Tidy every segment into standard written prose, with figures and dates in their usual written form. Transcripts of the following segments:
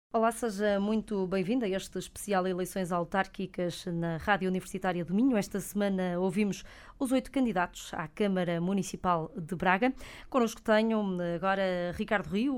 Olá, seja muito bem-vindo a este especial Eleições Autárquicas na Rádio Universitária do Minho. Esta semana ouvimos os 8 candidatos à Câmara Municipal de Braga. Connosco tenho agora Ricardo Rio,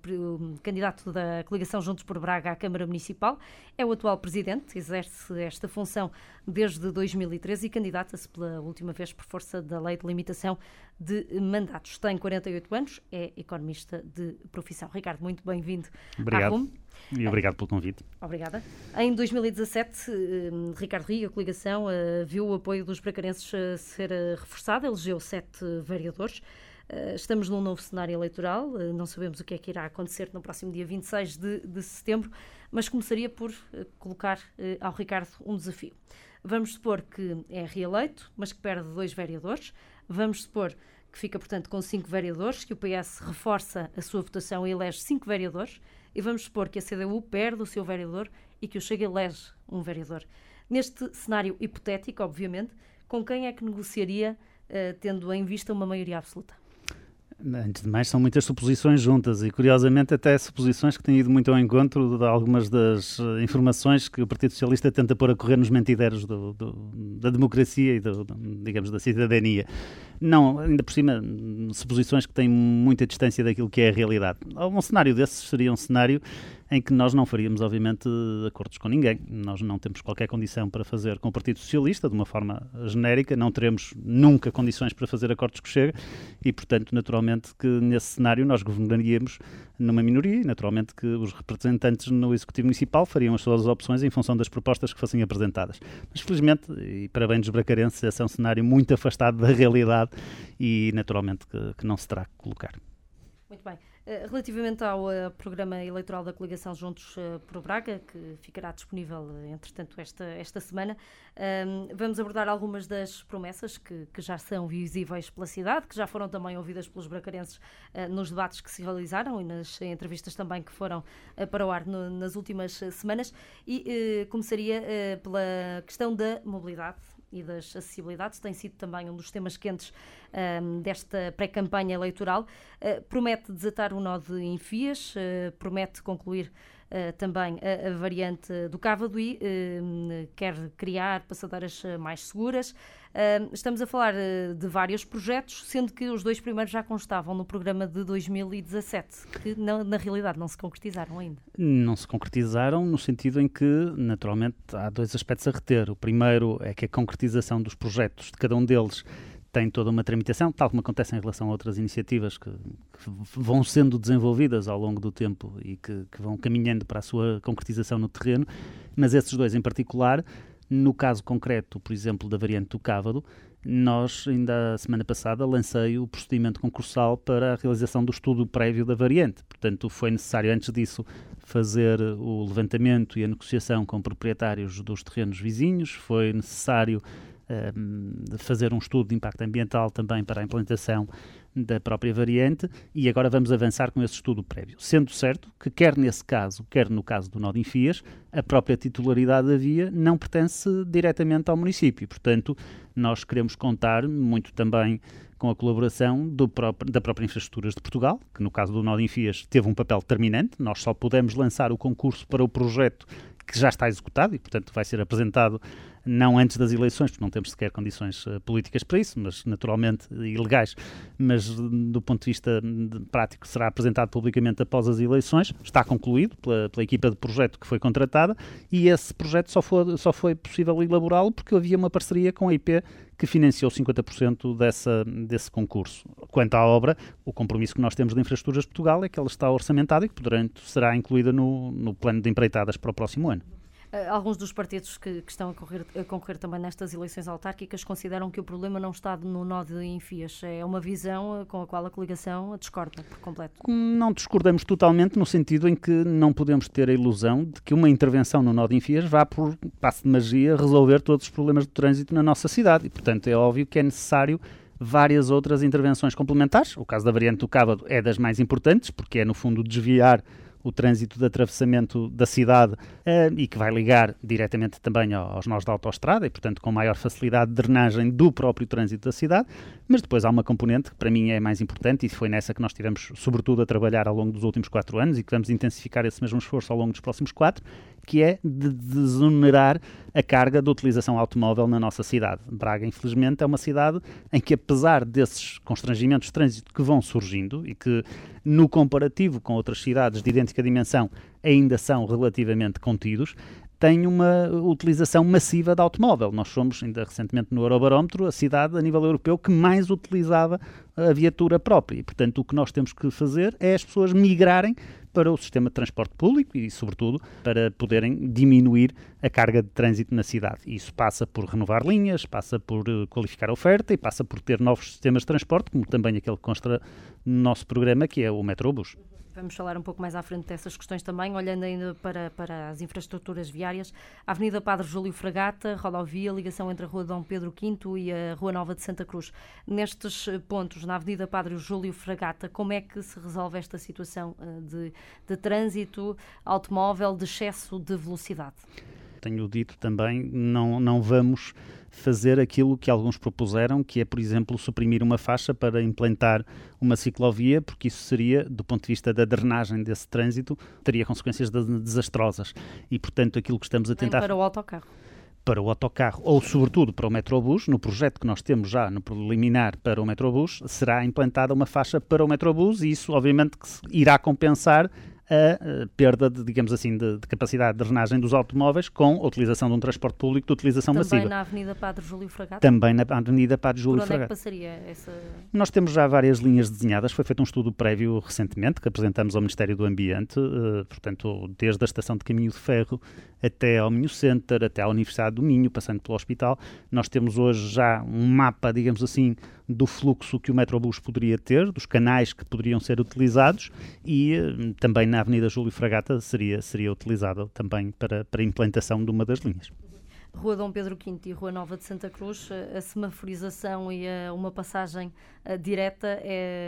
o candidato da coligação Juntos por Braga à Câmara Municipal. É o atual presidente, exerce esta função desde 2013 e candidata-se pela última vez por força da Lei de Limitação de Mandatos. Tem 48 anos, é economista de profissão. Ricardo, muito bem-vindo à RUM. E obrigado pelo convite. Obrigada. Em 2017, Ricardo Rio, a coligação, viu o apoio dos bracarenses ser reforçado, elegeu 7 vereadores. Estamos num novo cenário eleitoral, não sabemos o que é que irá acontecer no próximo dia 26 de setembro, mas começaria por colocar ao Ricardo um desafio. Vamos supor que é reeleito, mas que perde 2 vereadores. Vamos supor que fica, portanto, com 5 vereadores, que o PS reforça a sua votação e elege 5 vereadores. E vamos supor que a CDU perde o seu vereador e que o Chega elege um vereador. Neste cenário hipotético, obviamente, com quem é que negociaria, tendo em vista uma maioria absoluta? Antes de mais, são muitas suposições juntas e, curiosamente, até suposições que têm ido muito ao encontro de algumas das informações que o Partido Socialista tenta pôr a correr nos mentideiros da democracia e, digamos, da cidadania. Não, ainda por cima, suposições que têm muita distância daquilo que é a realidade. Um cenário desses seria um cenário em que nós não faríamos, obviamente, acordos com ninguém. Nós não temos qualquer condição para fazer com o Partido Socialista, de uma forma genérica, não teremos nunca condições para fazer acordos com o Chega e, portanto, naturalmente que nesse cenário nós governaríamos numa minoria e, naturalmente, que os representantes no Executivo Municipal fariam as suas opções em função das propostas que fossem apresentadas. Mas, felizmente, e para bem dos bracarenses, esse é um cenário muito afastado da realidade e, naturalmente, que não se terá que colocar. Muito bem. Relativamente ao programa eleitoral da coligação Juntos por Braga, que ficará disponível, entretanto, esta semana, vamos abordar algumas das promessas que já são visíveis pela cidade, que já foram também ouvidas pelos bracarenses nos debates que se realizaram e nas entrevistas também que foram para o ar nas últimas semanas. E começaria pela questão da mobilidade e das acessibilidades, tem sido também um dos temas quentes desta pré-campanha eleitoral. Promete desatar o nó de Enfias, promete concluir também a variante do Cávado e quer criar passadeiras mais seguras. Estamos a falar de vários projetos, sendo que os 2 primeiros já constavam no programa de 2017, que na realidade não se concretizaram ainda. Não se concretizaram no sentido em que, naturalmente, há 2 aspectos a reter. O primeiro é que a concretização dos projetos de cada um deles tem toda uma tramitação, tal como acontece em relação a outras iniciativas que vão sendo desenvolvidas ao longo do tempo e que vão caminhando para a sua concretização no terreno, mas esses 2 em particular, no caso concreto, por exemplo, da variante do Cávado, nós, ainda a semana passada, lancei o procedimento concursal para a realização do estudo prévio da variante. Portanto, foi necessário, antes disso, fazer o levantamento e a negociação com proprietários dos terrenos vizinhos, foi necessário fazer um estudo de impacto ambiental também para a implantação da própria variante e agora vamos avançar com esse estudo prévio. Sendo certo que quer nesse caso, quer no caso do nó de Enfias, a própria titularidade da via não pertence diretamente ao município. Portanto, nós queremos contar muito também com a colaboração da própria Infraestruturas de Portugal, que no caso do nó de Enfias teve um papel determinante. Nós só pudemos lançar o concurso para o projeto que já está executado e, portanto, vai ser apresentado não antes das eleições, porque não temos sequer condições políticas para isso, mas naturalmente ilegais, mas do ponto de vista prático será apresentado publicamente após as eleições, está concluído pela equipa de projeto que foi contratada e esse projeto só foi possível elaborá-lo porque havia uma parceria com a IP que financiou 50% desse concurso. Quanto à obra, o compromisso que nós temos da Infraestruturas de Portugal é que ela está orçamentada e que, portanto, será incluída no plano de empreitadas para o próximo ano. Alguns dos partidos que estão a concorrer também nestas eleições autárquicas consideram que o problema não está no nó de Enfias. É uma visão com a qual a coligação discorda por completo. Não discordamos totalmente no sentido em que não podemos ter a ilusão de que uma intervenção no nó de Enfias vá, por passe de magia, resolver todos os problemas de trânsito na nossa cidade. E, portanto, é óbvio que é necessário várias outras intervenções complementares. O caso da variante do Cávado é das mais importantes, porque é, no fundo, desviar o trânsito de atravessamento da cidade e que vai ligar diretamente também aos nós da autoestrada e, portanto, com maior facilidade de drenagem do próprio trânsito da cidade, mas depois há uma componente que para mim é mais importante e foi nessa que nós tivemos sobretudo a trabalhar ao longo dos últimos 4 anos e que vamos intensificar esse mesmo esforço ao longo dos próximos 4, que é de desonerar a carga da utilização automóvel na nossa cidade. Braga, infelizmente, é uma cidade em que, apesar desses constrangimentos de trânsito que vão surgindo e que, no comparativo com outras cidades de idêntica dimensão, ainda são relativamente contidos, tem uma utilização massiva de automóvel. Nós somos, ainda recentemente no Eurobarómetro, a cidade a nível europeu que mais utilizava a viatura própria. E, portanto, o que nós temos que fazer é as pessoas migrarem para o sistema de transporte público e, sobretudo, para poderem diminuir a carga de trânsito na cidade. E isso passa por renovar linhas, passa por qualificar a oferta e passa por ter novos sistemas de transporte, como também aquele que consta no nosso programa, que é o Metrobus. Vamos falar um pouco mais à frente dessas questões também, olhando ainda para as infraestruturas viárias. A Avenida Padre Júlio Fragata, rodovia, ligação entre a Rua Dom Pedro V e a Rua Nova de Santa Cruz. Nestes pontos, na Avenida Padre Júlio Fragata, como é que se resolve esta situação de trânsito automóvel, de excesso de velocidade? Tenho dito também, não vamos fazer aquilo que alguns propuseram, que é, por exemplo, suprimir uma faixa para implantar uma ciclovia, porque isso seria, do ponto de vista da drenagem desse trânsito, teria consequências desastrosas. E, portanto, aquilo que estamos a tentar... Para o autocarro. Para o autocarro, ou sobretudo para o Metrobus, no projeto que nós temos já no preliminar para o Metrobus, será implantada uma faixa para o Metrobus e isso, obviamente, que irá compensar a perda, digamos assim, de capacidade de drenagem dos automóveis com a utilização de um transporte público de utilização massiva. Também na Avenida Padre Júlio Fragata? Também na Avenida Padre Júlio Fragata. Por onde é que passaria essa... Nós temos já várias linhas desenhadas, foi feito um estudo prévio recentemente que apresentamos ao Ministério do Ambiente, portanto, desde a Estação de Caminho de Ferro até ao Minho Center, até à Universidade do Minho, passando pelo hospital. Nós temos hoje já um mapa, digamos assim, do fluxo que o Metrobus poderia ter, dos canais que poderiam ser utilizados e também na Avenida Júlio Fragata seria utilizado também para a implantação de uma das linhas. Rua Dom Pedro V e Rua Nova de Santa Cruz, a semaforização e uma passagem direta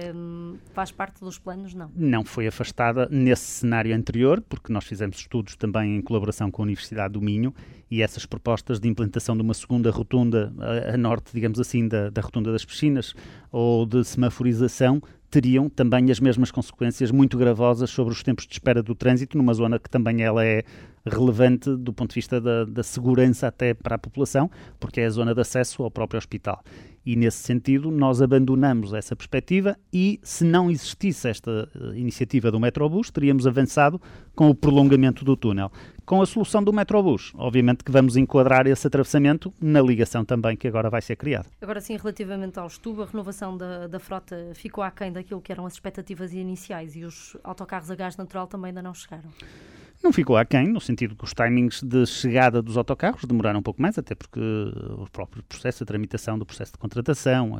faz parte dos planos, não? Não foi afastada nesse cenário anterior, porque nós fizemos estudos também em colaboração com a Universidade do Minho e essas propostas de implantação de uma segunda rotunda a norte, digamos assim, da rotunda das piscinas ou de semaforização teriam também as mesmas consequências muito gravosas sobre os tempos de espera do trânsito, numa zona que também ela é relevante do ponto de vista da segurança até para a população, porque é a zona de acesso ao próprio hospital. E, nesse sentido, nós abandonamos essa perspectiva e, se não existisse esta iniciativa do Metrobus, teríamos avançado com o prolongamento do túnel. Com a solução do Metrobus, obviamente que vamos enquadrar esse atravessamento na ligação também que agora vai ser criada. Agora sim, relativamente ao estudo, a renovação da frota ficou aquém daquilo que eram as expectativas iniciais e os autocarros a gás natural também ainda não chegaram? Não ficou aquém, no sentido que os timings de chegada dos autocarros demoraram um pouco mais, até porque o próprio processo, a tramitação do processo de contratação,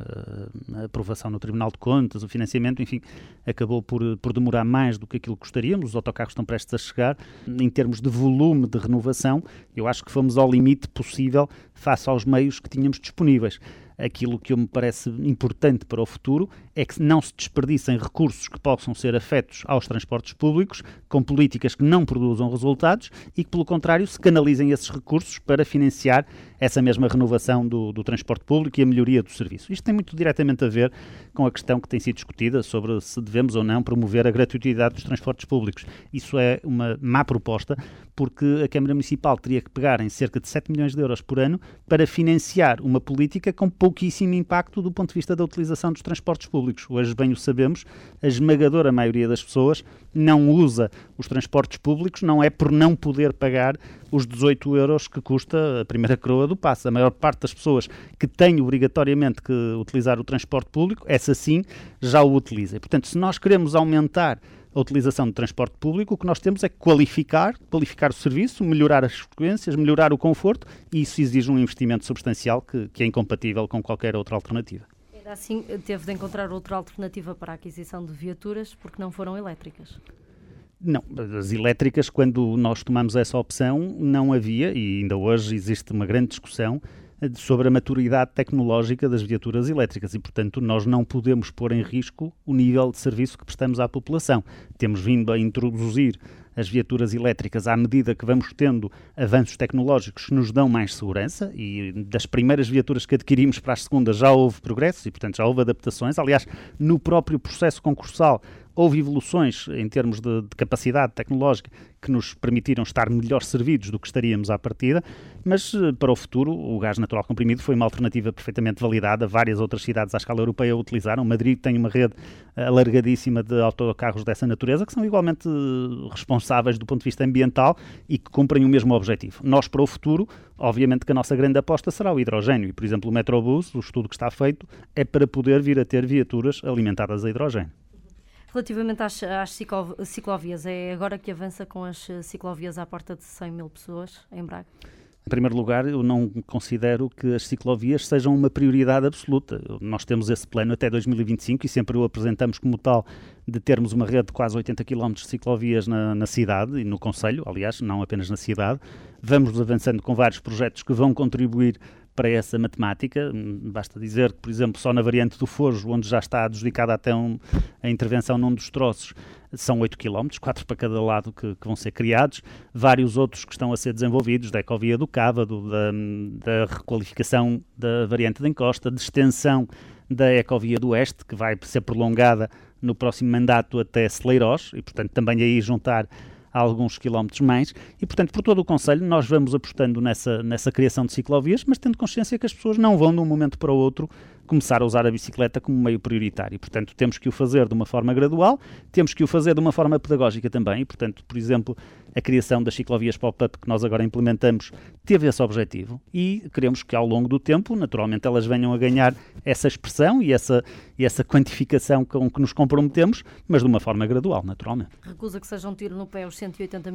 a aprovação no Tribunal de Contas, o financiamento, enfim, acabou por demorar mais do que aquilo que gostaríamos. Os autocarros estão prestes a chegar. Em termos de volume de renovação, eu acho que fomos ao limite possível face aos meios que tínhamos disponíveis. Aquilo que me parece importante para o futuro é que não se desperdicem recursos que possam ser afetos aos transportes públicos com políticas que não produzam resultados e que, pelo contrário, se canalizem esses recursos para financiar essa mesma renovação do transporte público e a melhoria do serviço. Isto tem muito diretamente a ver com a questão que tem sido discutida sobre se devemos ou não promover a gratuitidade dos transportes públicos. Isso é uma má proposta, porque a Câmara Municipal teria que pegar em cerca de 7 milhões de euros por ano para financiar uma política com pouquíssimo impacto do ponto de vista da utilização dos transportes públicos. Hoje, bem o sabemos, a esmagadora maioria das pessoas não usa os transportes públicos, não é por não poder pagar os 18 euros que custa a primeira coroa do passe. A maior parte das pessoas que têm obrigatoriamente que utilizar o transporte público, essa sim, já o utiliza. E, portanto, se nós queremos aumentar a utilização do transporte público, o que nós temos é qualificar o serviço, melhorar as frequências, melhorar o conforto, e isso exige um investimento substancial que é incompatível com qualquer outra alternativa. Ainda assim, teve de encontrar outra alternativa para a aquisição de viaturas, porque não foram elétricas. Não, as elétricas, quando nós tomamos essa opção, não havia, e ainda hoje existe uma grande discussão sobre a maturidade tecnológica das viaturas elétricas e, portanto, nós não podemos pôr em risco o nível de serviço que prestamos à população. Temos vindo a introduzir as viaturas elétricas à medida que vamos tendo avanços tecnológicos que nos dão mais segurança e das primeiras viaturas que adquirimos para as segundas já houve progressos e, portanto, já houve adaptações. Aliás, no próprio processo concursal houve evoluções em termos de capacidade tecnológica que nos permitiram estar melhor servidos do que estaríamos à partida, mas para o futuro o gás natural comprimido foi uma alternativa perfeitamente validada. Várias outras cidades à escala europeia o utilizaram. Madrid tem uma rede alargadíssima de autocarros dessa natureza que são igualmente responsáveis do ponto de vista ambiental e que cumprem o mesmo objetivo. Nós, para o futuro, obviamente que a nossa grande aposta será o hidrogênio e, por exemplo, o Metrobus, o estudo que está feito, é para poder vir a ter viaturas alimentadas a hidrogênio. Relativamente às ciclovias, é agora que avança com as ciclovias à porta de 100 mil pessoas em Braga? Em primeiro lugar, eu não considero que as ciclovias sejam uma prioridade absoluta. Nós temos esse plano até 2025 e sempre o apresentamos como tal, de termos uma rede de quase 80 km de ciclovias na cidade e no concelho, aliás, não apenas na cidade. Vamos avançando com vários projetos que vão contribuir para essa matemática. Basta dizer que, por exemplo, só na variante do Fojo, onde já está adjudicada até a intervenção num dos troços, são 8 km, 4 para cada lado que vão ser criados, vários outros que estão a ser desenvolvidos, da ecovia do Cávado, da requalificação da variante da encosta, de extensão da ecovia do Oeste, que vai ser prolongada no próximo mandato até Celeiros, e portanto também aí juntar alguns quilómetros mais, e portanto por todo o concelho nós vamos apostando nessa criação de ciclovias, mas tendo consciência que as pessoas não vão de um momento para o outro começar a usar a bicicleta como meio prioritário. Portanto, temos que o fazer de uma forma gradual, temos que o fazer de uma forma pedagógica também, e portanto, por exemplo, a criação das ciclovias pop-up que nós agora implementamos teve esse objetivo e queremos que ao longo do tempo, naturalmente, elas venham a ganhar essa expressão e essa quantificação com que nos comprometemos, mas de uma forma gradual, naturalmente. Recusa que seja um tiro no pé os 180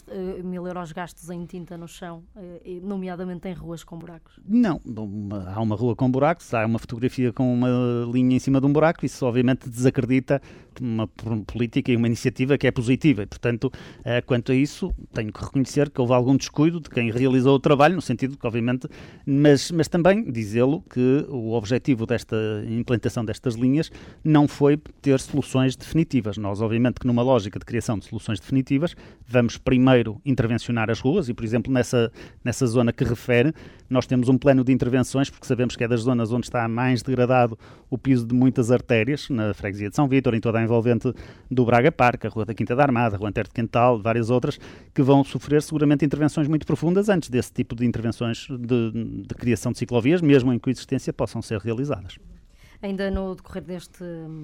mil euros gastos em tinta no chão, nomeadamente em ruas com buracos? Não, há uma rua com buracos, há uma fotografia com uma linha em cima de um buraco, isso obviamente desacredita uma política e uma iniciativa que é positiva e, portanto, quanto a isso, tenho que reconhecer que houve algum descuido de quem realizou o trabalho, no sentido que, obviamente, mas também dizê-lo que o objetivo desta implantação destas linhas não foi ter soluções definitivas. Nós, obviamente, que numa lógica de criação de soluções definitivas, vamos primeiro intervencionar as ruas e, por exemplo, nessa zona que refere, nós temos um plano de intervenções, porque sabemos que é das zonas onde está mais degradado o piso de muitas artérias, na freguesia de São Vítor, em toda a envolvente do Braga Parque, a Rua da Quinta da Armada, a Rua Antero de Quental, várias outras, que vão sofrer seguramente intervenções muito profundas antes desse tipo de intervenções de criação de ciclovias, mesmo em coexistência, possam ser realizadas. Ainda no decorrer deste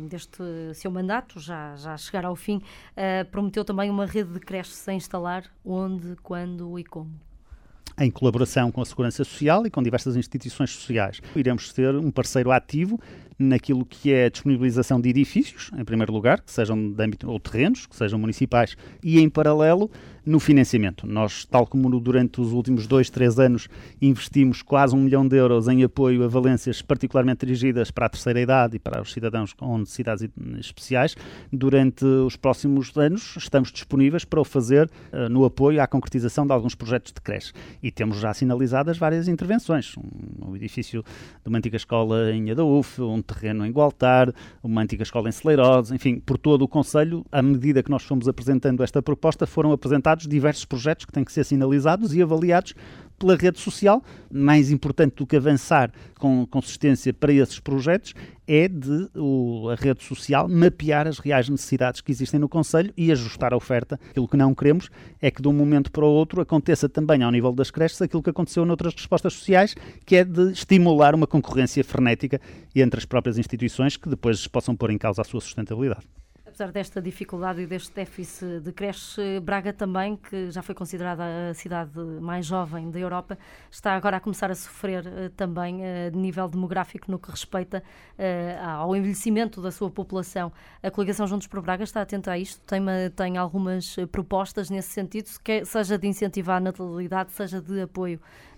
seu mandato, já a chegar ao fim, prometeu também uma rede de creches a instalar, onde, quando e como? Em colaboração com a Segurança Social e com diversas instituições sociais. Iremos ser um parceiro ativo naquilo que é a disponibilização de edifícios, em primeiro lugar, que sejam de âmbito, ou terrenos, que sejam municipais, e em paralelo no financiamento. Nós, tal como durante os últimos 2-3 anos, investimos quase 1 milhão de euros em apoio a valências particularmente dirigidas para a terceira idade e para os cidadãos com necessidades especiais, durante os próximos anos estamos disponíveis para o fazer no apoio à concretização de alguns projetos de creche. E temos já sinalizadas várias intervenções. Um edifício de uma antiga escola em Adaúf, um terreno em Gualtar, uma antiga escola em Celeiros, enfim, por todo o concelho, à medida que nós fomos apresentando esta proposta, foram apresentados diversos projetos que têm que ser sinalizados e avaliados pela rede social. Mais importante do que avançar com consistência para esses projetos é a rede social mapear as reais necessidades que existem no concelho e ajustar a oferta. Aquilo que não queremos é que de um momento para o outro aconteça também ao nível das creches aquilo que aconteceu noutras respostas sociais, que é de estimular uma concorrência frenética entre as próprias instituições que depois possam pôr em causa a sua sustentabilidade. Apesar desta dificuldade e deste déficit de creches, Braga também, que já foi considerada a cidade mais jovem da Europa, está agora a começar a sofrer também de nível demográfico no que respeita ao envelhecimento da sua população. A coligação Juntos por Braga está atenta a isto? Tem algumas propostas nesse sentido, seja de incentivar a natalidade, seja de apoio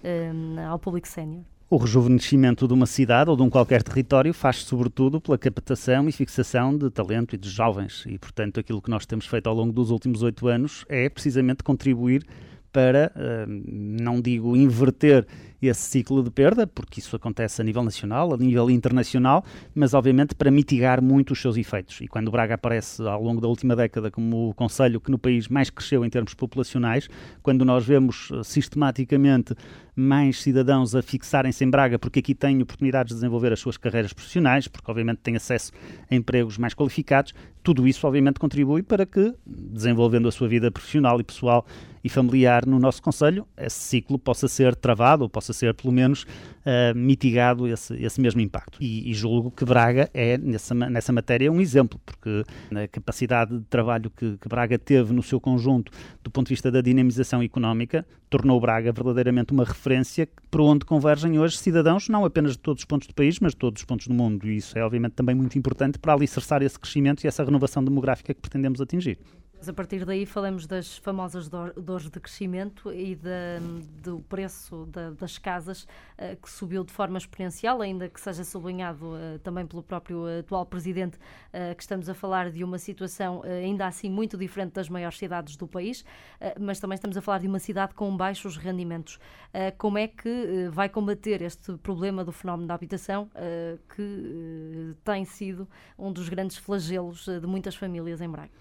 ao público sénior? O rejuvenescimento de uma cidade ou de um qualquer território faz-se sobretudo pela captação e fixação de talento e de jovens e, portanto, aquilo que nós temos feito ao longo dos últimos 8 anos é precisamente contribuir para, não digo inverter esse ciclo de perda, porque isso acontece a nível nacional, a nível internacional, mas obviamente para mitigar muito os seus efeitos. E quando Braga aparece ao longo da última década como o concelho que no país mais cresceu em termos populacionais, quando nós vemos sistematicamente mais cidadãos a fixarem-se em Braga porque aqui têm oportunidades de desenvolver as suas carreiras profissionais, porque obviamente têm acesso a empregos mais qualificados, tudo isso obviamente contribui para que, desenvolvendo a sua vida profissional e pessoal e familiar no nosso concelho, esse ciclo possa ser travado ou possa ser pelo menos mitigado esse mesmo impacto. E julgo que Braga é nessa matéria um exemplo, porque a capacidade de trabalho que Braga teve no seu conjunto do ponto de vista da dinamização económica tornou Braga verdadeiramente uma referência por onde convergem hoje cidadãos, não apenas de todos os pontos do país, mas de todos os pontos do mundo. E isso é obviamente também muito importante para alicerçar esse crescimento e essa renovação demográfica que pretendemos atingir. A partir daí falamos das famosas dores de crescimento e do preço das casas que subiu de forma exponencial, ainda que seja sublinhado também pelo próprio atual Presidente que estamos a falar de uma situação ainda assim muito diferente das maiores cidades do país, mas também estamos a falar de uma cidade com baixos rendimentos. Como é que vai combater este problema do fenómeno da habitação que tem sido um dos grandes flagelos de muitas famílias em Braga?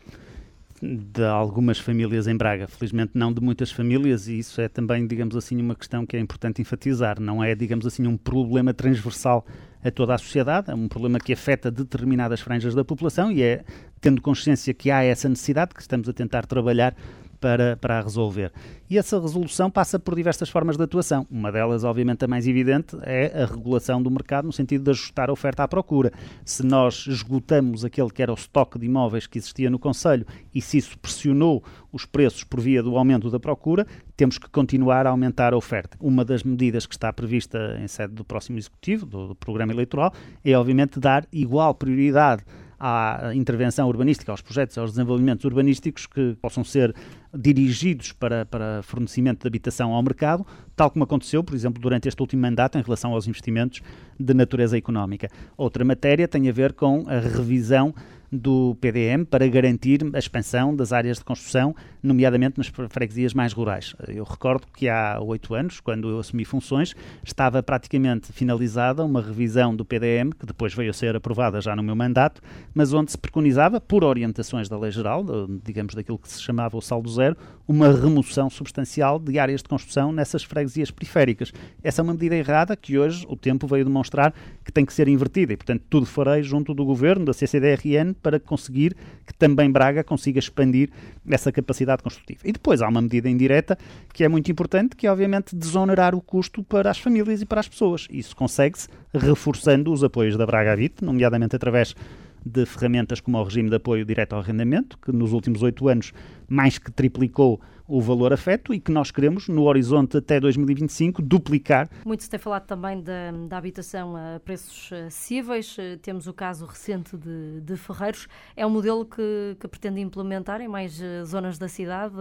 De algumas famílias em Braga, felizmente não de muitas famílias, e isso é também, digamos assim, uma questão que é importante enfatizar. Não é, digamos assim, um problema transversal a toda a sociedade, é um problema que afeta determinadas franjas da população e é tendo consciência que há essa necessidade que estamos a tentar trabalhar para a resolver. E essa resolução passa por diversas formas de atuação. Uma delas, obviamente, a mais evidente, é a regulação do mercado no sentido de ajustar a oferta à procura. Se nós esgotamos aquele que era o estoque de imóveis que existia no concelho e se isso pressionou os preços por via do aumento da procura, temos que continuar a aumentar a oferta. Uma das medidas que está prevista em sede do próximo Executivo, do programa eleitoral, é, obviamente, dar igual prioridade à intervenção urbanística, aos projetos, aos desenvolvimentos urbanísticos que possam ser dirigidos para fornecimento de habitação ao mercado, tal como aconteceu, por exemplo, durante este último mandato em relação aos investimentos de natureza económica. Outra matéria tem a ver com a revisão do PDM para garantir a expansão das áreas de construção, nomeadamente nas freguesias mais rurais. Eu recordo que há 8 anos, quando eu assumi funções, estava praticamente finalizada uma revisão do PDM, que depois veio a ser aprovada já no meu mandato, mas onde se preconizava, por orientações da Lei Geral, digamos daquilo que se chamava o saldo zero, uma remoção substancial de áreas de construção nessas freguesias periféricas. Essa é uma medida errada que hoje o tempo veio demonstrar que tem que ser invertida e, portanto, tudo farei junto do Governo, da CCDRN, para conseguir que também Braga consiga expandir essa capacidade construtiva. E depois há uma medida indireta que é muito importante, que é obviamente desonerar o custo para as famílias e para as pessoas. Isso consegue-se reforçando os apoios da Braga Habite, nomeadamente através de ferramentas como o regime de apoio direto ao arrendamento, que nos últimos 8 anos mais que triplicou o valor afeto e que nós queremos, no horizonte até 2025, duplicar. Muito se tem falado também da habitação a preços acessíveis. Temos o caso recente de Ferreiros. É um modelo que pretende implementar em mais zonas da cidade,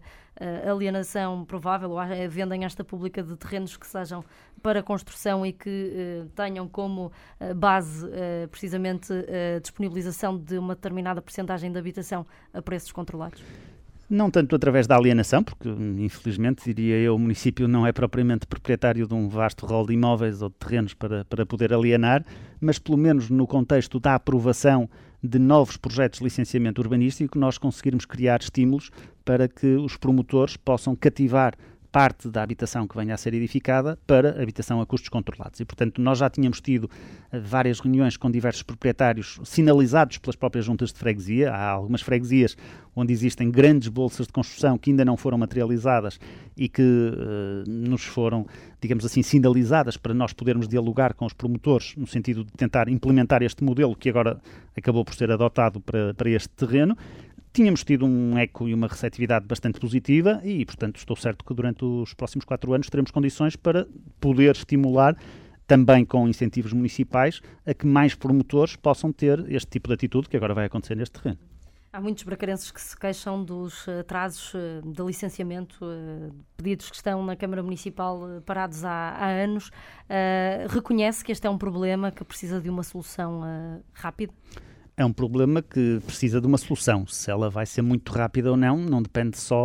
alienação provável, ou a venda em esta pública de terrenos que sejam para construção e que tenham como base precisamente a disponibilização de uma determinada percentagem de habitação a preços controlados? Não tanto através da alienação, porque infelizmente, diria eu, o município não é propriamente proprietário de um vasto rol de imóveis ou de terrenos para poder alienar, mas pelo menos no contexto da aprovação de novos projetos de licenciamento urbanístico, nós conseguirmos criar estímulos para que os promotores possam cativar parte da habitação que venha a ser edificada para habitação a custos controlados. E, portanto, nós já tínhamos tido várias reuniões com diversos proprietários sinalizados pelas próprias juntas de freguesia. Há algumas freguesias onde existem grandes bolsas de construção que ainda não foram materializadas e que nos foram, digamos assim, sinalizadas para nós podermos dialogar com os promotores no sentido de tentar implementar este modelo que agora acabou por ser adotado para este terreno. Tínhamos tido um eco e uma receptividade bastante positiva e, portanto, estou certo que durante os próximos 4 anos teremos condições para poder estimular, também com incentivos municipais, a que mais promotores possam ter este tipo de atitude que agora vai acontecer neste terreno. Há muitos bracarenses que se queixam dos atrasos de licenciamento, pedidos que estão na Câmara Municipal parados há anos. Reconhece que este é um problema que precisa de uma solução rápida? É um problema que precisa de uma solução. Se ela vai ser muito rápida ou não, não depende só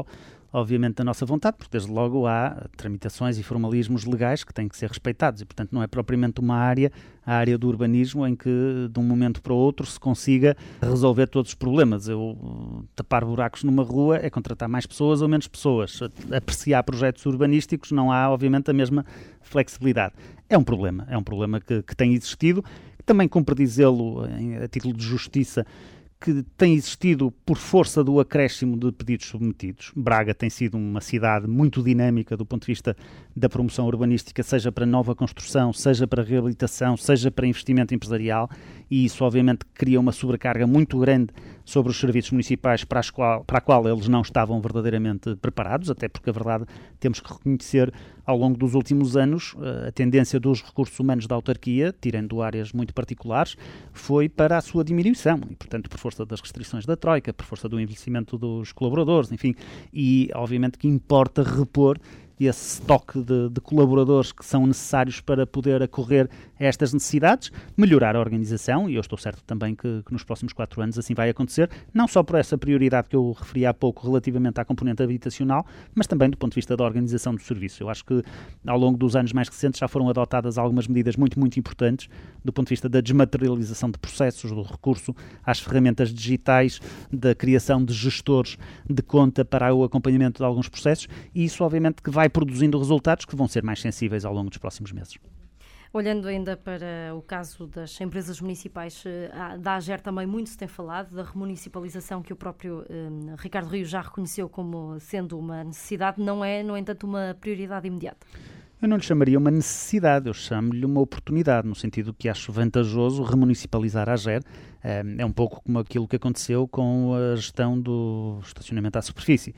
obviamente, da nossa vontade, porque desde logo há tramitações e formalismos legais que têm que ser respeitados e, portanto, não é propriamente a área do urbanismo em que, de um momento para o outro, se consiga resolver todos os problemas. Tapar buracos numa rua é contratar mais pessoas ou menos pessoas. Apreciar projetos urbanísticos não há, obviamente, a mesma flexibilidade. É um problema que tem existido. Também cumpre dizê-lo, a título de justiça, que tem existido por força do acréscimo de pedidos submetidos. Braga tem sido uma cidade muito dinâmica do ponto de vista da promoção urbanística, seja para nova construção, seja para reabilitação, seja para investimento empresarial, e isso obviamente cria uma sobrecarga muito grande sobre os serviços municipais para a qual eles não estavam verdadeiramente preparados, até porque a verdade temos que reconhecer ao longo dos últimos anos a tendência dos recursos humanos da autarquia, tirando áreas muito particulares, foi para a sua diminuição e, portanto, por força das restrições da Troika, por força do envelhecimento dos colaboradores, enfim, e obviamente que importa repor esse estoque de colaboradores que são necessários para poder acorrer a estas necessidades, melhorar a organização, e eu estou certo também que nos próximos 4 anos assim vai acontecer, não só por essa prioridade que eu referi há pouco relativamente à componente habitacional, mas também do ponto de vista da organização do serviço. Eu acho que ao longo dos anos mais recentes já foram adotadas algumas medidas muito, muito importantes do ponto de vista da desmaterialização de processos, do recurso às ferramentas digitais, da criação de gestores de conta para o acompanhamento de alguns processos, e isso obviamente que vai produzindo resultados que vão ser mais sensíveis ao longo dos próximos meses. Olhando ainda para o caso das empresas municipais, da AGER também muito se tem falado, da remunicipalização que o próprio Ricardo Rio já reconheceu como sendo uma necessidade, não é, no entanto, uma prioridade imediata. Eu não lhe chamaria uma necessidade, eu chamo-lhe uma oportunidade, no sentido que acho vantajoso remunicipalizar a AGER. É um pouco como aquilo que aconteceu com a gestão do estacionamento à superfície.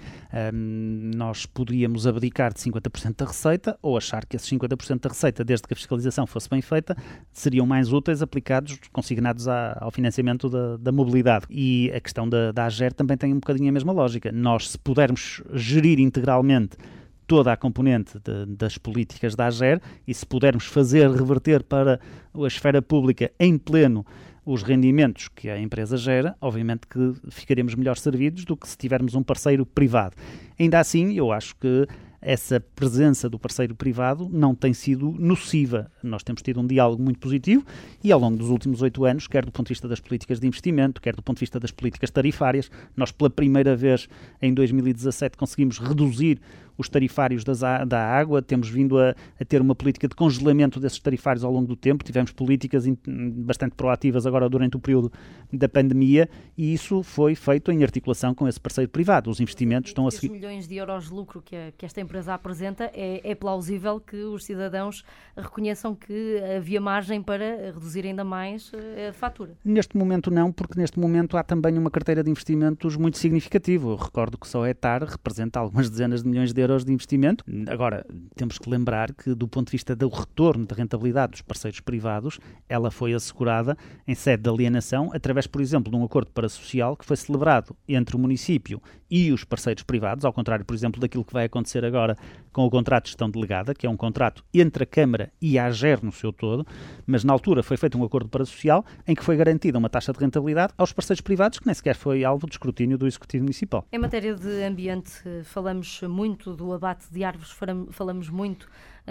Nós poderíamos abdicar de 50% da receita ou achar que esses 50% da receita, desde que a fiscalização fosse bem feita, seriam mais úteis aplicados, consignados ao financiamento da mobilidade. E a questão da AGER também tem um bocadinho a mesma lógica. Nós, se pudermos gerir integralmente toda a componente das políticas da AGER e se pudermos fazer reverter para a esfera pública em pleno os rendimentos que a empresa gera, obviamente que ficaremos melhor servidos do que se tivermos um parceiro privado. Ainda assim, eu acho que essa presença do parceiro privado não tem sido nociva. Nós temos tido um diálogo muito positivo e ao longo dos últimos 8 anos, quer do ponto de vista das políticas de investimento, quer do ponto de vista das políticas tarifárias, nós pela primeira vez em 2017 conseguimos reduzir os tarifários da água, temos vindo a ter uma política de congelamento desses tarifários ao longo do tempo, tivemos políticas bastante proativas agora durante o período da pandemia e isso foi feito em articulação com esse parceiro privado. Os investimentos estão a seguir. Os milhões de euros de lucro que esta empresa apresenta, é plausível que os cidadãos reconheçam que havia margem para reduzir ainda mais a fatura? Neste momento não, porque neste momento há também uma carteira de investimentos muito significativa. Eu recordo que só a ETAR representa algumas dezenas de milhões de euros de investimento. Agora, temos que lembrar que do ponto de vista do retorno da rentabilidade dos parceiros privados, ela foi assegurada em sede de alienação através, por exemplo, de um acordo parasocial que foi celebrado entre o município e os parceiros privados, ao contrário, por exemplo, daquilo que vai acontecer agora com o contrato de gestão delegada, que é um contrato entre a Câmara e a AGER no seu todo, mas na altura foi feito um acordo parasocial em que foi garantida uma taxa de rentabilidade aos parceiros privados que nem sequer foi alvo de escrutínio do Executivo Municipal. Em matéria de ambiente, falamos muito do abate de árvores, falamos muito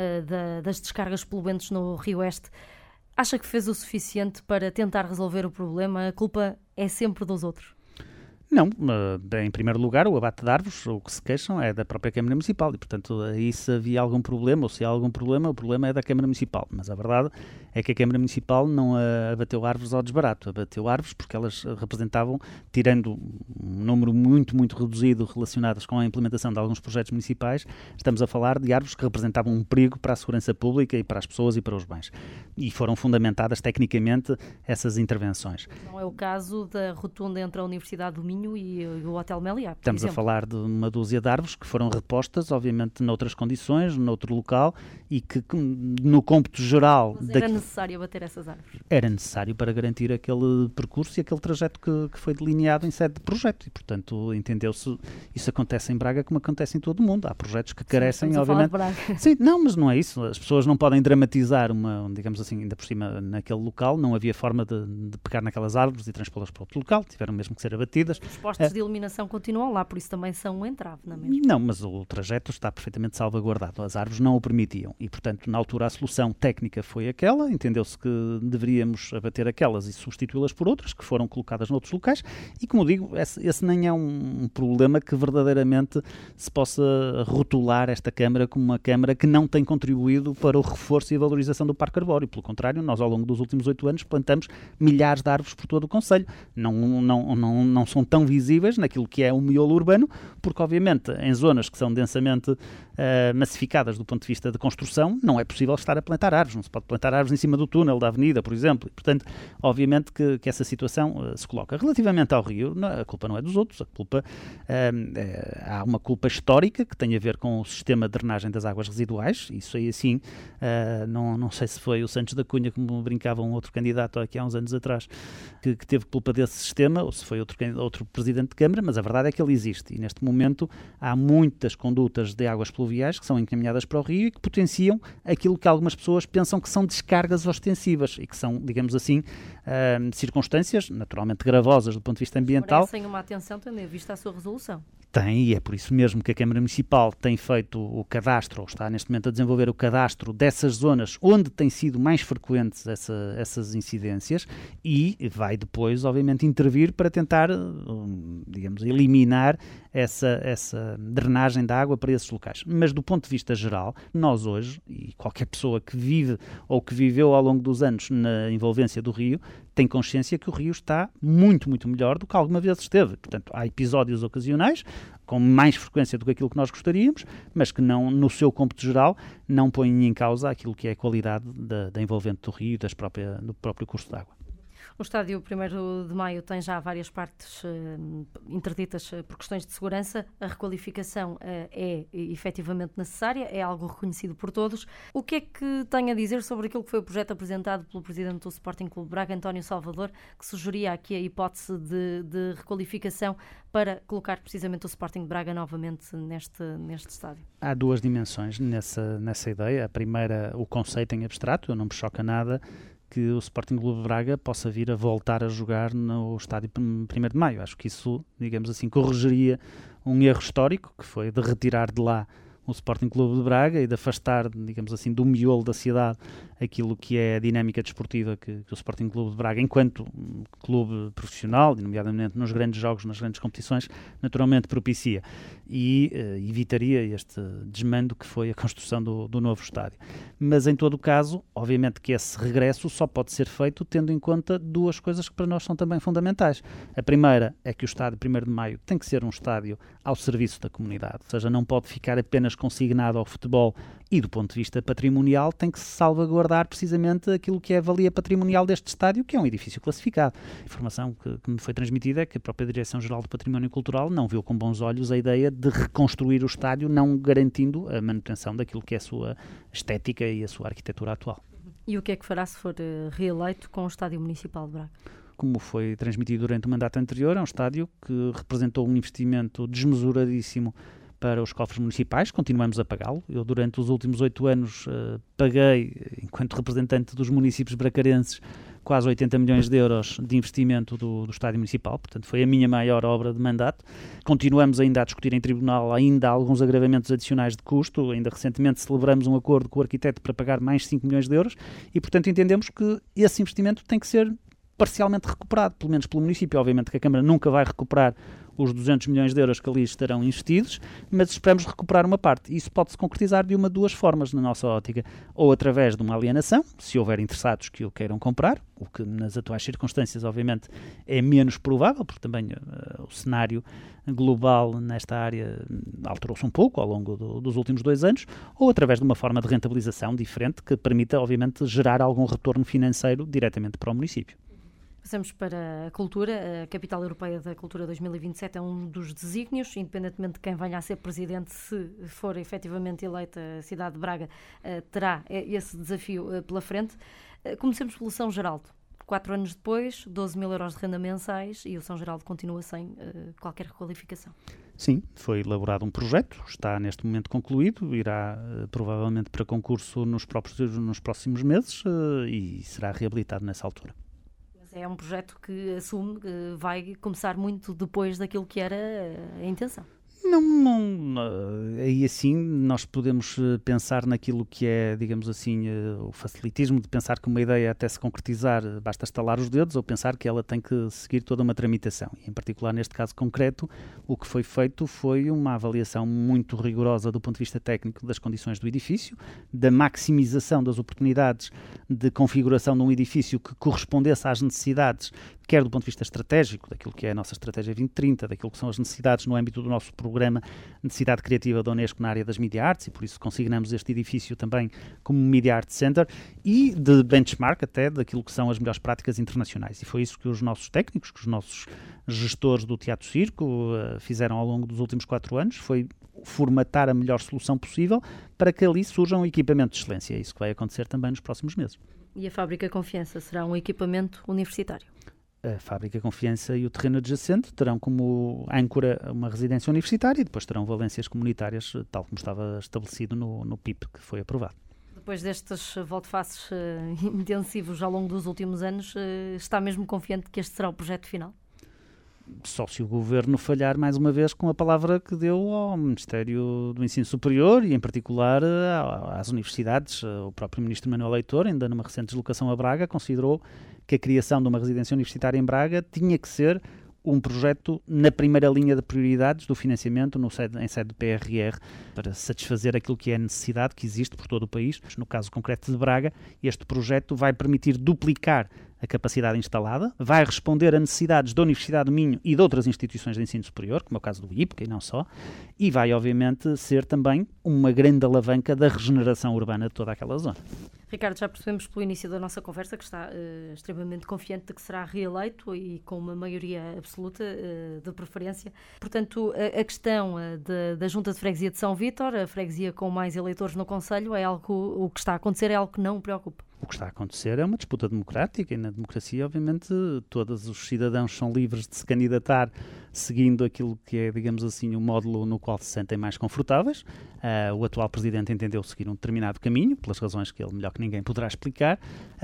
das descargas poluentes no Rio Oeste. Acha que fez o suficiente para tentar resolver o problema? A culpa é sempre dos outros? Não, em primeiro lugar, o abate de árvores, o que se queixam é da própria Câmara Municipal e, portanto, aí se havia algum problema ou se há algum problema, o problema é da Câmara Municipal. Mas a verdade é que a Câmara Municipal não abateu árvores ao desbarato, abateu árvores porque elas representavam, tirando um número muito, muito reduzido relacionadas com a implementação de alguns projetos municipais, estamos a falar de árvores que representavam um perigo para a segurança pública e para as pessoas e para os bens. E foram fundamentadas tecnicamente essas intervenções. Não é o caso da rotunda entre a Universidade do Minho e o Hotel Meliá, por Estamos exemplo. a falar de uma dúzia de árvores que foram repostas, obviamente, noutras condições, noutro local, e que no cômputo geral... Mas era necessário abater essas árvores? Era necessário para garantir aquele percurso e aquele trajeto que foi delineado em sede de projeto. E, portanto, entendeu-se... Isso acontece em Braga como acontece em todo o mundo. Há projetos que carecem, obviamente... Sim, não, mas não é isso. As pessoas não podem dramatizar digamos assim, ainda por cima, naquele local. Não havia forma de pegar naquelas árvores e transpô-las para outro local. Tiveram mesmo que ser abatidas. Os postos de eliminação continuam lá, por isso também são um entrave, não é mesmo? Não, mas o trajeto está perfeitamente salvaguardado. As árvores não o permitiam e, portanto, na altura a solução técnica foi aquela, entendeu-se que deveríamos abater aquelas e substituí-las por outras que foram colocadas noutros locais e, como digo, esse nem é um problema que verdadeiramente se possa rotular esta Câmara como uma Câmara que não tem contribuído para o reforço e a valorização do parque arbóreo. Pelo contrário, nós ao longo dos últimos 8 anos plantamos milhares de árvores por todo o concelho. Não são tão visíveis naquilo que é o miolo urbano, porque obviamente em zonas que são densamente massificadas do ponto de vista de construção, não é possível estar a plantar árvores. Não se pode plantar árvores em cima do túnel da avenida, por exemplo. E, portanto, obviamente que essa situação se coloca. Relativamente ao rio, a culpa não é dos outros. Há uma culpa histórica que tem a ver com o sistema de drenagem das águas residuais. Isso aí, assim, não sei se foi o Santos da Cunha, como brincava um outro candidato aqui há uns anos atrás, que teve culpa desse sistema, ou se foi outro presidente de Câmara, mas a verdade é que ele existe. E neste momento há muitas condutas de águas pluviais que são encaminhadas para o rio e que potenciam aquilo que algumas pessoas pensam que são descargas ostensivas e que são, digamos assim, circunstâncias naturalmente gravosas do ponto de vista ambiental. Merecem uma atenção tendo em vista a sua resolução. Tem, e é por isso mesmo que a Câmara Municipal tem feito o cadastro, ou está neste momento a desenvolver o cadastro dessas zonas onde têm sido mais frequentes essas incidências e vai depois, obviamente, intervir para tentar, digamos, eliminar essa drenagem da água para esses locais. Mas do ponto de vista geral, nós hoje, e qualquer pessoa que vive ou que viveu ao longo dos anos na envolvência do rio, tem consciência que o rio está muito, muito melhor do que alguma vez esteve. Portanto, há episódios ocasionais, com mais frequência do que aquilo que nós gostaríamos, mas que não, no seu cômputo geral, não põem em causa aquilo que é a qualidade da envolvente do rio e do próprio curso de água. O estádio 1º de Maio tem já várias partes interditas por questões de segurança. A requalificação é efetivamente necessária, é algo reconhecido por todos. O que é que tem a dizer sobre aquilo que foi o projeto apresentado pelo presidente do Sporting Clube Braga, António Salvador, que sugeria aqui a hipótese de requalificação para colocar precisamente o Sporting de Braga novamente neste estádio? Há duas dimensões nessa ideia. A primeira, o conceito em abstrato, não me choca nada que o Sporting Clube de Braga possa vir a voltar a jogar no estádio 1º de Maio. Acho que isso, digamos assim, corrigiria um erro histórico, que foi de retirar de lá o Sporting Clube de Braga e de afastar, digamos assim, do miolo da cidade aquilo que é a dinâmica desportiva que o Sporting Clube de Braga, enquanto clube profissional, nomeadamente nos grandes jogos, nas grandes competições, naturalmente propicia e evitaria este desmando que foi a construção do novo estádio. Mas, em todo o caso, obviamente que esse regresso só pode ser feito tendo em conta duas coisas que para nós são também fundamentais. A primeira é que o estádio 1º de Maio tem que ser um estádio ao serviço da comunidade, ou seja, não pode ficar apenas consignado ao futebol e, do ponto de vista patrimonial, tem que se salvaguardar precisamente aquilo que é a valia patrimonial deste estádio, que é um edifício classificado. A informação que me foi transmitida é que a própria Direção-Geral do Património Cultural não viu com bons olhos a ideia de reconstruir o estádio, não garantindo a manutenção daquilo que é a sua estética e a sua arquitetura atual. E o que é que fará se for reeleito com o Estádio Municipal de Braga? Como foi transmitido durante o mandato anterior, é um estádio que representou um investimento desmesuradíssimo para os cofres municipais, continuamos a pagá-lo. Eu, durante os últimos 8 anos, paguei, enquanto representante dos municípios bracarenses, quase 80 milhões de euros de investimento do estádio municipal, portanto foi a minha maior obra de mandato. Continuamos ainda a discutir em tribunal ainda alguns agravamentos adicionais de custo, ainda recentemente celebramos um acordo com o arquiteto para pagar mais 5 milhões de euros e, portanto, entendemos que esse investimento tem que ser parcialmente recuperado, pelo menos pelo município. Obviamente que a Câmara nunca vai recuperar os 200 milhões de euros que ali estarão investidos, mas esperamos recuperar uma parte. Isso pode-se concretizar de uma de duas formas na nossa ótica, ou através de uma alienação, se houver interessados que o queiram comprar, o que nas atuais circunstâncias obviamente é menos provável, porque também o cenário global nesta área alterou-se um pouco ao longo dos últimos 2 anos, ou através de uma forma de rentabilização diferente que permita obviamente gerar algum retorno financeiro diretamente para o município. Passamos para a cultura. A Capital Europeia da Cultura 2027 é um dos desígnios, independentemente de quem venha a ser presidente, se for efetivamente eleita a cidade de Braga, terá esse desafio pela frente. Comecemos pelo São Geraldo. 4 anos depois, 12 mil euros de renda mensais e o São Geraldo continua sem qualquer requalificação. Sim, foi elaborado um projeto, está neste momento concluído, irá provavelmente para concurso nos próximos meses e será reabilitado nessa altura. é um projeto que assume que vai começar muito depois daquilo que era a intenção. Aí assim nós podemos pensar naquilo que é, digamos assim, o facilitismo de pensar que uma ideia até se concretizar basta estalar os dedos, ou pensar que ela tem que seguir toda uma tramitação. E em particular neste caso concreto, o que foi feito foi uma avaliação muito rigorosa do ponto de vista técnico das condições do edifício, da maximização das oportunidades de configuração de um edifício que correspondesse às necessidades, quer do ponto de vista estratégico, daquilo que é a nossa estratégia 2030, daquilo que são as necessidades no âmbito do nosso programa Necessidade Criativa da Unesco na área das Media Arts, e por isso consignamos este edifício também como Media Arts Center, e de benchmark até daquilo que são as melhores práticas internacionais. E foi isso que os nossos técnicos, que os nossos gestores do Teatro Circo fizeram ao longo dos últimos 4 anos, foi formatar a melhor solução possível para que ali surja um equipamento de excelência. É isso que vai acontecer também nos próximos meses. E a Fábrica Confiança será um equipamento universitário? A Fábrica Confiança e o terreno adjacente terão como âncora uma residência universitária e depois terão valências comunitárias, tal como estava estabelecido no PIP que foi aprovado. Depois destes volte-faces intensivos ao longo dos últimos anos, está mesmo confiante que este será o projeto final? Só se o Governo falhar mais uma vez com a palavra que deu ao Ministério do Ensino Superior e em particular às universidades. O próprio Ministro Manuel Leitor, ainda numa recente deslocação a Braga, considerou que a criação de uma residência universitária em Braga tinha que ser um projeto na primeira linha de prioridades do financiamento em sede do PRR, para satisfazer aquilo que é a necessidade que existe por todo o país. No caso concreto de Braga, este projeto vai permitir duplicar a capacidade instalada, vai responder a necessidades da Universidade do Minho e de outras instituições de ensino superior, como é o caso do IPCA e não só, e vai obviamente ser também uma grande alavanca da regeneração urbana de toda aquela zona. Ricardo, já percebemos pelo início da nossa conversa que está extremamente confiante de que será reeleito e com uma maioria absoluta de preferência. Portanto, a questão da Junta de Freguesia de São Vítor, a freguesia com mais eleitores no concelho, o que está a acontecer é algo que não o preocupa. O que está a acontecer é uma disputa democrática e na democracia, obviamente, todos os cidadãos são livres de se candidatar seguindo aquilo que é, digamos assim, o módulo no qual se sentem mais confortáveis. O atual Presidente entendeu seguir um determinado caminho, pelas razões que ele melhor que ninguém poderá explicar.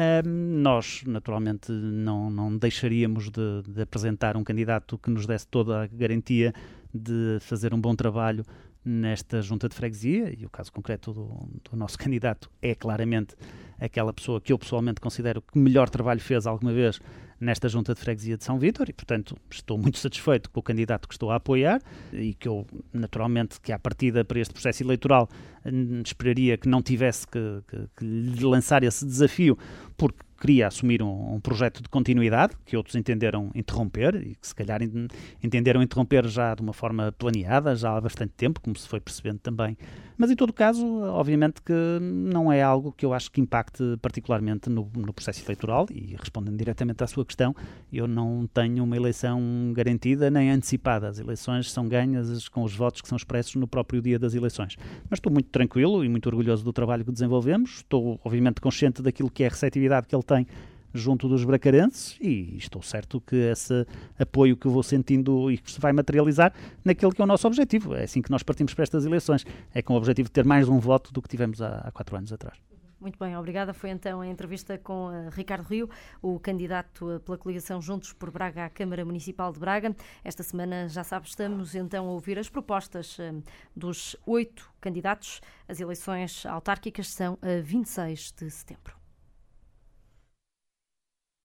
Nós, naturalmente, não deixaríamos de apresentar um candidato que nos desse toda a garantia de fazer um bom trabalho nesta junta de freguesia, e o caso concreto do nosso candidato é claramente aquela pessoa que eu pessoalmente considero que melhor trabalho fez alguma vez nesta junta de freguesia de São Vítor, e portanto estou muito satisfeito com o candidato que estou a apoiar e que eu, naturalmente, que à partida para este processo eleitoral esperaria que não tivesse que lhe lançar esse desafio, porque queria assumir um projeto de continuidade que outros entenderam interromper e que se calhar entenderam interromper já de uma forma planeada, já há bastante tempo, como se foi percebendo também. Mas em todo caso, obviamente que não é algo que eu acho que impacte particularmente no processo eleitoral, e respondendo diretamente à sua questão, eu não tenho uma eleição garantida nem antecipada. As eleições são ganhas com os votos que são expressos no próprio dia das eleições. Mas estou muito tranquilo e muito orgulhoso do trabalho que desenvolvemos, estou obviamente consciente daquilo que é a receptividade que ele tem junto dos bracarenses, e estou certo que esse apoio que eu vou sentindo e que se vai materializar naquele que é o nosso objetivo. É assim que nós partimos para estas eleições, é com o objetivo de ter mais um voto do que tivemos há 4 anos atrás. Muito bem, obrigada. Foi então a entrevista com Ricardo Rio, o candidato pela coligação Juntos por Braga à Câmara Municipal de Braga. Esta semana, já sabe, estamos então a ouvir as propostas dos 8 candidatos. As eleições autárquicas são a 26 de setembro.